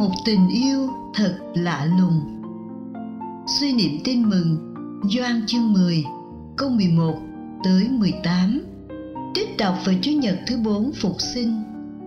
một tình yêu thật lạ lùng. Suy niệm tin mừng Gioan chương 10 câu 11 tới 18. Trích đọc vào Chủ nhật thứ 4 Phục sinh.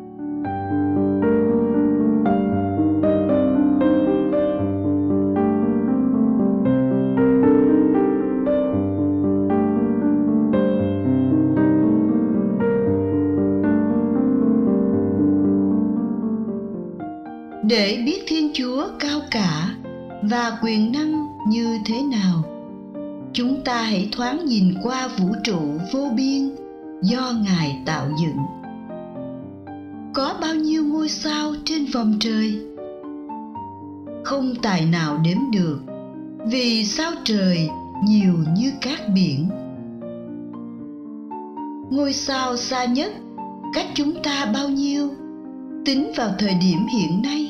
Để biết Thiên Chúa cao cả và quyền năng như thế nào, chúng ta hãy thoáng nhìn qua vũ trụ vô biên do Ngài tạo dựng. Có bao nhiêu ngôi sao trên vòm trời? Không tài nào đếm được, vì sao trời nhiều như cát biển. Ngôi sao xa nhất cách chúng ta bao nhiêu, tính vào thời điểm hiện nay?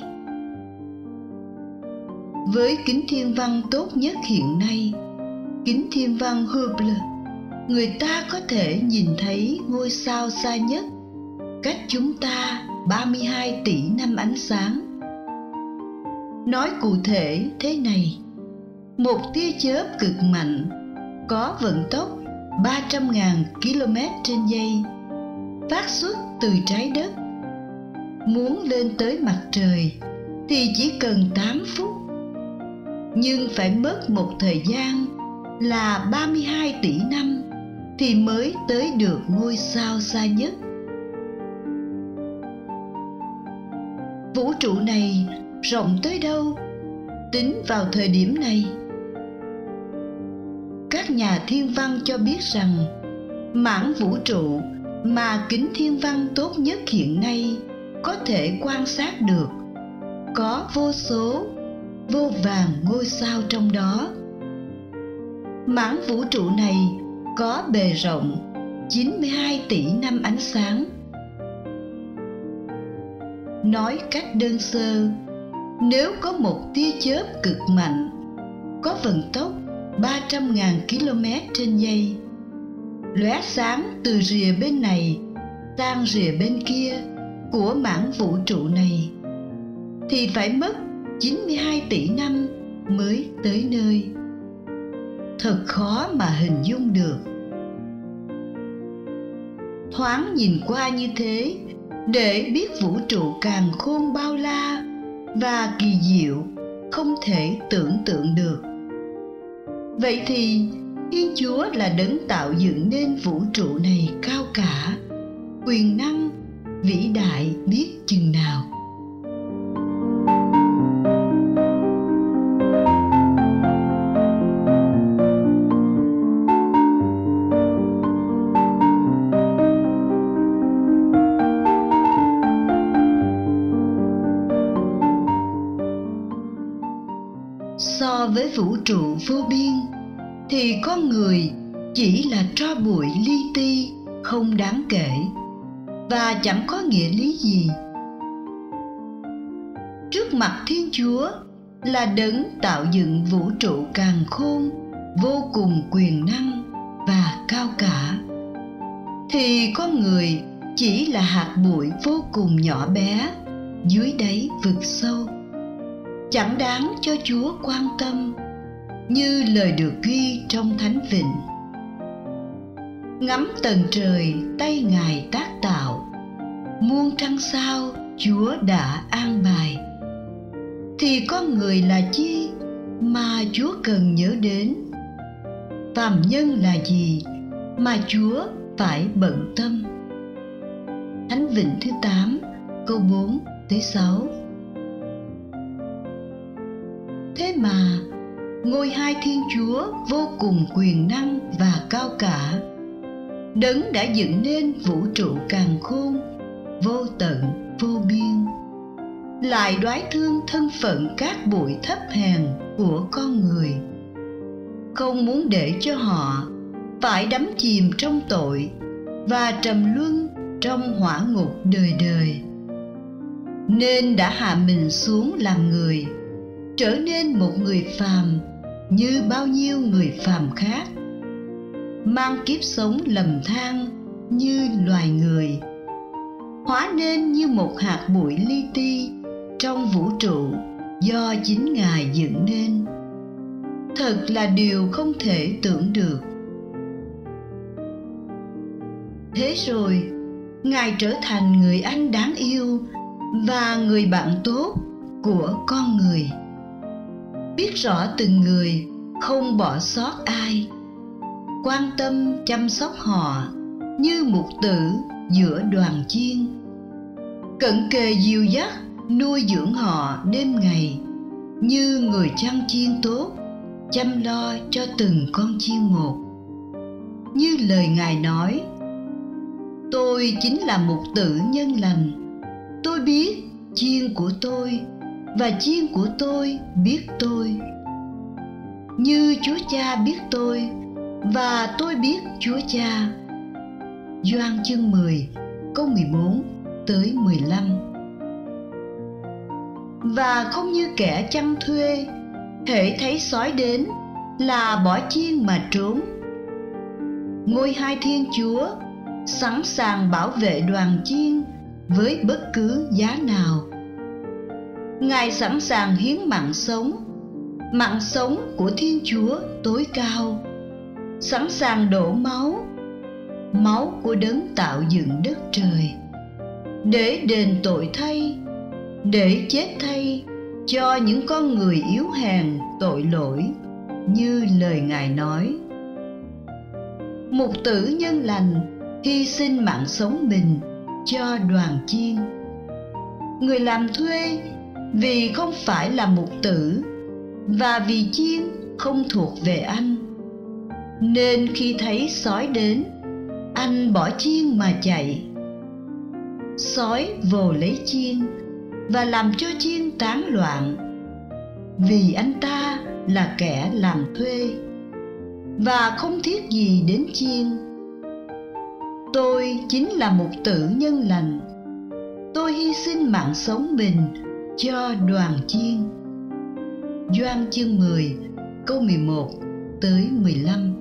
Với kính thiên văn tốt nhất hiện nay, kính thiên văn Hubble, người ta có thể nhìn thấy ngôi sao xa nhất cách chúng ta 32 tỷ năm ánh sáng. Nói cụ thể thế này: một tia chớp cực mạnh có vận tốc 300.000 km/giây phát xuất từ trái đất. Muốn lên tới mặt trời thì chỉ cần 8 phút, nhưng phải mất một thời gian là 32 tỷ năm thì mới tới được ngôi sao xa nhất. Vũ trụ này rộng tới đâu tính vào thời điểm này? Các nhà thiên văn cho biết rằng mảng vũ trụ mà kính thiên văn tốt nhất hiện nay có thể quan sát được có vô số, vô vàn ngôi sao trong đó. Mảng vũ trụ này có bề rộng 92 tỷ năm ánh sáng. Nói cách đơn sơ, nếu có một tia chớp cực mạnh có vận tốc 300.000 km/giây lóe sáng từ rìa bên này sang rìa bên kia của mảng vũ trụ này, thì phải mất 92 tỷ năm mới tới nơi. Thật khó mà hình dung được. Thoáng nhìn qua như thế để biết vũ trụ càn khôn bao la và kỳ diệu không thể tưởng tượng được. Vậy thì Thiên Chúa là đấng tạo dựng nên vũ trụ này cao cả, quyền năng, vĩ đại biết chừng nào. So với vũ trụ vô biên thì con người chỉ là tro bụi li ti, không đáng kể và chẳng có nghĩa lý gì. Trước mặt Thiên Chúa là đấng tạo dựng vũ trụ càn khôn, vô cùng quyền năng và cao cả, thì con người chỉ là hạt bụi vô cùng nhỏ bé dưới đáy vực sâu, chẳng đáng cho Chúa quan tâm, như lời được ghi trong Thánh Vịnh: ngắm tầng trời tay Ngài tác tạo, muôn trăng sao Chúa đã an bài. Thì con người là chi mà Chúa cần nhớ đến? Phàm nhân là gì mà Chúa phải bận tâm? Thánh Vịnh thứ 8 câu 4 tới 6. Thế mà ngôi hai Thiên Chúa vô cùng quyền năng và cao cả, đấng đã dựng nên vũ trụ càn khôn, vô tận vô biên, lại đoái thương thân phận cát bụi thấp hèn của con người, không muốn để cho họ phải đắm chìm trong tội và trầm luân trong hỏa ngục đời đời, nên đã hạ mình xuống làm người, trở nên một người phàm như bao nhiêu người phàm khác, mang kiếp sống lầm than như loài người, hóa nên như một hạt bụi li ti trong vũ trụ do chính Ngài dựng nên. Thật là điều không thể tưởng được. Thế rồi, Ngài trở thành người anh đáng yêu và người bạn tốt của con người. Biết rõ từng người, không bỏ sót ai, quan tâm chăm sóc họ như mục tử giữa đoàn chiên, cận kề dìu dắt nuôi dưỡng họ đêm ngày như người chăn chiên tốt, chăm lo cho từng con chiên một. Như lời Ngài nói: tôi chính là mục tử nhân lành. Tôi biết chiên của tôi và chiên của tôi biết tôi. Như Chúa Cha biết tôi và tôi biết Chúa Cha. Gioan chương 10 câu 14 tới 15. Và không như kẻ chăn thuê, hễ thấy sói đến là bỏ chiên mà trốn. Ngôi Hai Thiên Chúa sẵn sàng bảo vệ đoàn chiên với bất cứ giá nào. Ngài sẵn sàng hiến mạng sống của Thiên Chúa tối cao, sẵn sàng đổ máu của đấng tạo dựng đất trời, để đền tội thay, để chết thay cho những con người yếu hèn tội lỗi, như lời Ngài nói. Mục tử nhân lành hy sinh mạng sống mình cho đoàn chiên. Người làm thuê vì không phải là mục tử và vì chiên không thuộc về anh, nên khi thấy sói đến, anh bỏ chiên mà chạy. Sói vồ lấy chiên và làm cho chiên tán loạn, vì anh ta là kẻ làm thuê và không thiết gì đến chiên. Tôi chính là mục tử nhân lành. Tôi hy sinh mạng sống mình cho đoàn chiên. Gioan chương 10 câu 11 tới 15.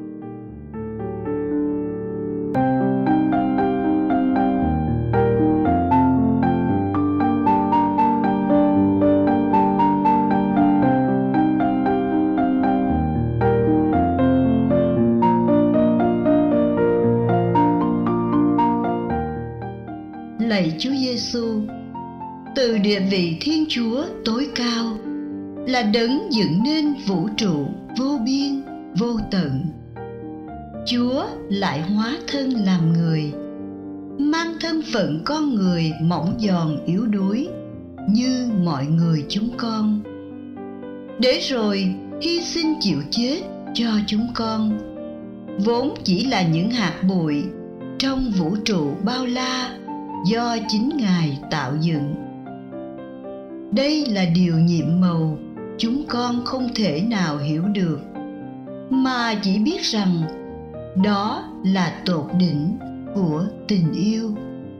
Lạy Chúa Giêsu, từ địa vị Thiên Chúa tối cao, là đấng dựng nên vũ trụ vô biên vô tận, Chúa lại hóa thân làm người, mang thân phận con người mỏng giòn yếu đuối như mọi người chúng con, để rồi hy sinh chịu chết cho chúng con, vốn chỉ là những hạt bụi trong vũ trụ bao la do chính Ngài tạo dựng. Đây là điều nhiệm màu chúng con không thể nào hiểu được, mà chỉ biết rằng đó là tột đỉnh của tình yêu.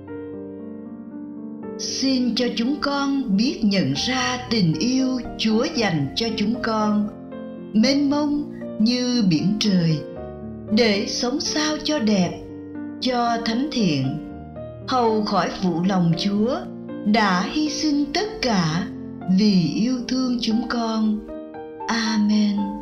Xin cho chúng con biết nhận ra tình yêu Chúa dành cho chúng con mênh mông như biển trời, để sống sao cho đẹp, cho thánh thiện, hầu khỏi phụ lòng Chúa đã hy sinh tất cả vì yêu thương chúng con. Amen.